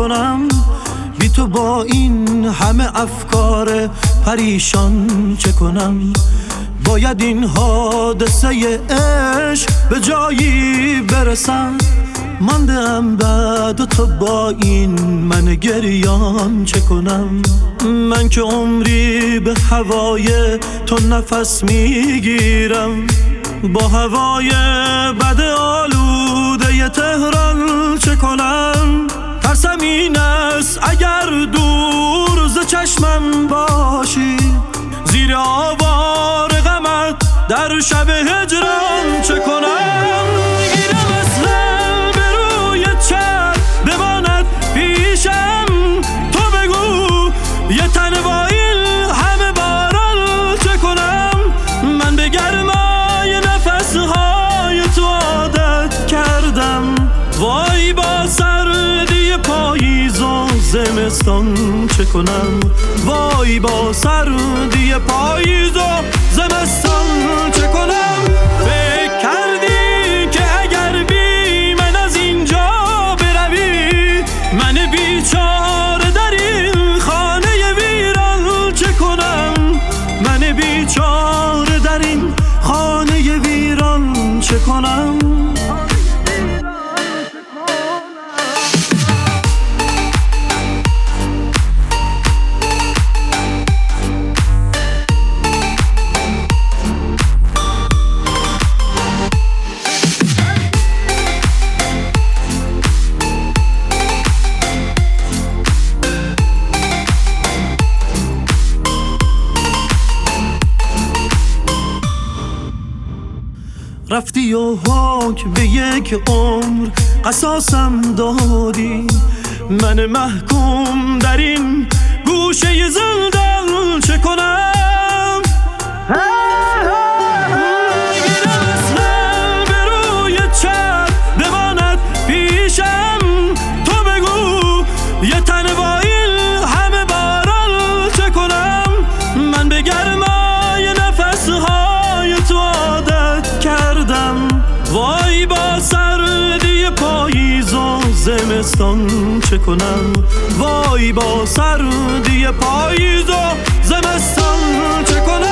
کنم؟ بی تو با این همه افکار پریشان چه کنم؟ باید این حادثه عشق به جایی برسم. ماندم بعد تو با این من گریان چه کنم؟ من که عمری به هوای تو نفس میگیرم، با هوای بد آلوده تهران چه کنم؟ ترسم این است اگر دور ز چشمم باشی، زیر آوار غمت در شب هجران چه کنم؟ گیرم اصلا به روی چپ بماند پیشم، تو بگو یه تن با این همه باران چه کنم؟ من به گرمای نفسهای تو عادت کردم، وای با سردی پاییز و زمستان چه کنم؟ وای با سردی پاییز و زمستان چه کنم؟ فکر کردی که اگر بی من از اینجا بروی، من بیچاره در این خانه ویران چه کنم؟ من بیچاره در این خانه ویران چه کنم؟ رفتی و حکم به یک عمر قصاصم دادی، من محکوم در این گوشه زندان چه کنم؟ گیرم اصلا به روی چپ بماند پیشم، تو بگو یه تن با این همه باران چه کنم؟ من به گرمای نفسهای تو عادت کردم، وای با سردی پاییز و زمستان چه کنم؟ وای با سردی پاییز و زمستان چه کنم؟